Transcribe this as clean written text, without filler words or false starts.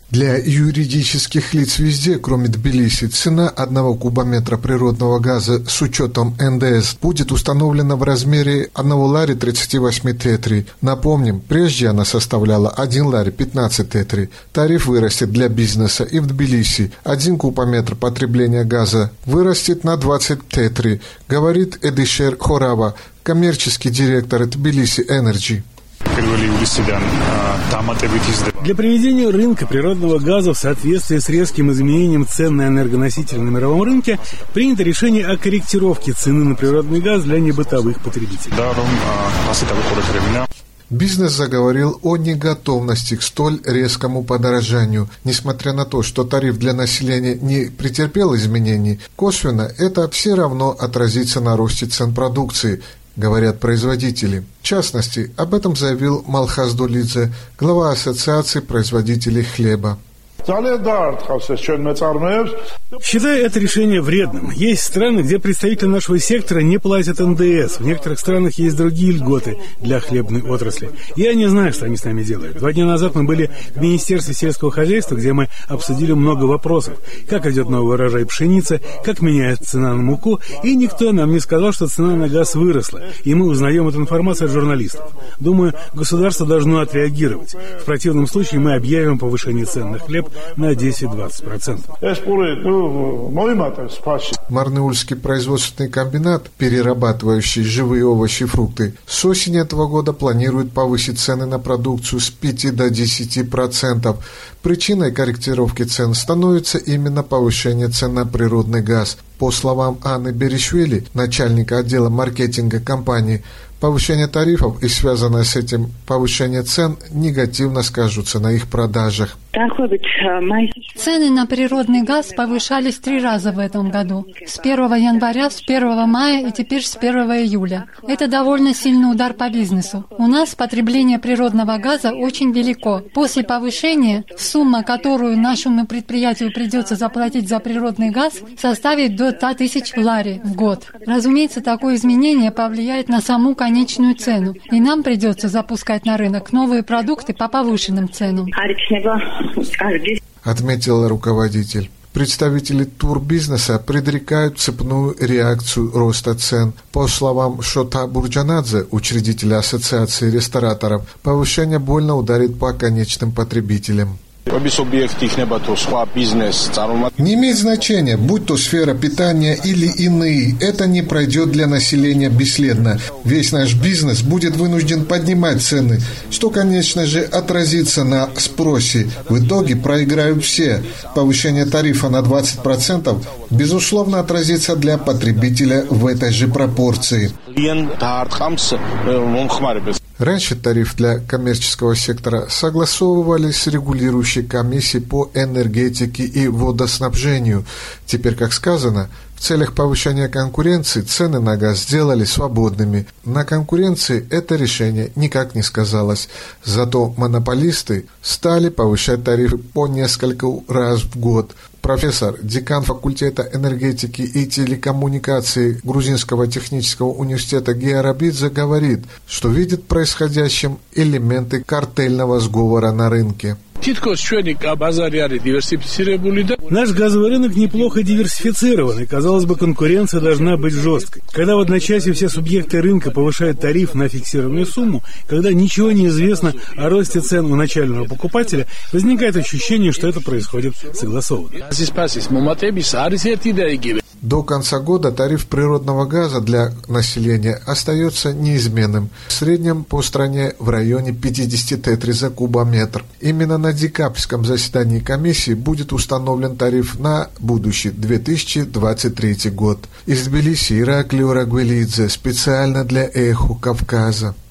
Для юридических лиц везде, кроме Тбилиси, цена 1 кубометра природного газа с учетом НДС будет установлена в размере 1 лари 38 тетри. Напомним, прежде она составляла 1 лари 15 тетри. Тариф вырастет для бизнеса и в Тбилиси. 1 кубометр потребления газа вырастет на 20 тетри, говорит Эдишер Хорава, коммерческий директор Тбилиси Энерджи. Для приведения рынка природного газа в соответствии с резким изменением цен на энергоносители на мировом рынке принято решение о корректировке цены на природный газ для небытовых потребителей. Бизнес заговорил о неготовности к столь резкому подорожанию. Несмотря на то, что тариф для населения не претерпел изменений, косвенно это все равно отразится на росте цен продукции, говорят производители. В частности, об этом заявил Малхаз Долидзе, глава Ассоциации производителей хлеба. Считаю это решение вредным. Есть страны, где представители нашего сектора не платят НДС. В некоторых странах есть другие льготы для хлебной отрасли. Я не знаю, что они с нами делают. 2 дня назад мы были в Министерстве сельского хозяйства, где мы обсудили много вопросов. Как идет новый урожай пшеницы, как меняется цена на муку, и никто нам не сказал, что цена на газ выросла. И мы узнаем эту информацию от журналистов. Думаю, государство должно отреагировать. В противном случае мы объявим повышение цен на хлеб на 10-20%. Марнеульский производственный комбинат, перерабатывающий живые овощи и фрукты, с осени этого года планирует повысить цены на продукцию с 5 до 10%. Причиной корректировки цен становится именно повышение цен на природный газ. По словам Анны Беришвили, начальника отдела маркетинга компании, повышение тарифов и связанное с этим повышение цен негативно скажутся на их продажах. Цены на природный газ повышались 3 раза в этом году. С 1 января, с 1 мая и теперь с 1 июля. Это довольно сильный удар по бизнесу. У нас потребление природного газа очень велико. После повышения сумма, которую нашему предприятию придется заплатить за природный газ, составит до 100 тысяч лари в год. Разумеется, такое изменение повлияет на саму конечную цену, и нам придется запускать на рынок новые продукты по повышенным ценам. Отметил руководитель. Представители турбизнеса предрекают цепную реакцию роста цен. По словам Шота Бурджанадзе, учредителя Ассоциации рестораторов, повышение больно ударит по конечным потребителям. Не имеет значения, будь то сфера питания или иные, это не пройдет для населения бесследно. Весь наш бизнес будет вынужден поднимать цены, что, конечно же, отразится на спросе. В итоге проиграют все. Повышение тарифа на 20% безусловно отразится для потребителя в этой же пропорции. Раньше тариф для коммерческого сектора согласовывали с регулирующей комиссией по энергетике и водоснабжению. Теперь, как сказано, в целях повышения конкуренции цены на газ сделали свободными. На конкуренции это решение никак не сказалось. Зато монополисты стали повышать тарифы по несколько раз в год. Профессор, декан факультета энергетики и телекоммуникаций Грузинского технического университета Георабидзе говорит, что видит в происходящем элементы картельного сговора на рынке. Наш газовый рынок неплохо диверсифицирован, и, казалось бы, конкуренция должна быть жесткой. Когда в одночасье все субъекты рынка повышают тариф на фиксированную сумму, когда ничего не известно о росте цен у начального покупателя, возникает ощущение, что это происходит согласованно. До конца года тариф природного газа для населения остается неизменным. В среднем по стране в районе 50 тетри за кубометр. Именно на декабрьском заседании комиссии будет установлен тариф на будущий 2023 год. Из Тбилиси Ираклий Урагвелидзе специально для Эхо Кавказа.